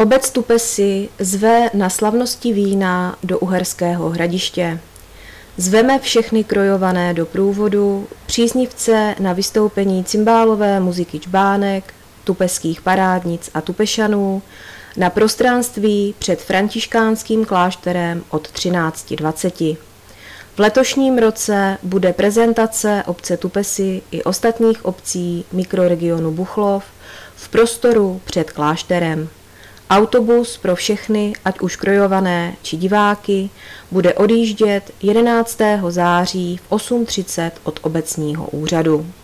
Obec Tupesy zve na slavnosti vína do Uherského Hradiště. Zveme všechny krojované do průvodu, příznivce na vystoupení cymbálové muziky čbánek, tupeských parádnic a tupešanů na prostranství před františkánským klášterem od 13:20. V letošním roce bude prezentace obce Tupesy i ostatních obcí mikroregionu Buchlov v prostoru před klášterem. Autobus pro všechny, ať už krojované či diváky, bude odjíždět 11. září v 8:30 od obecního úřadu.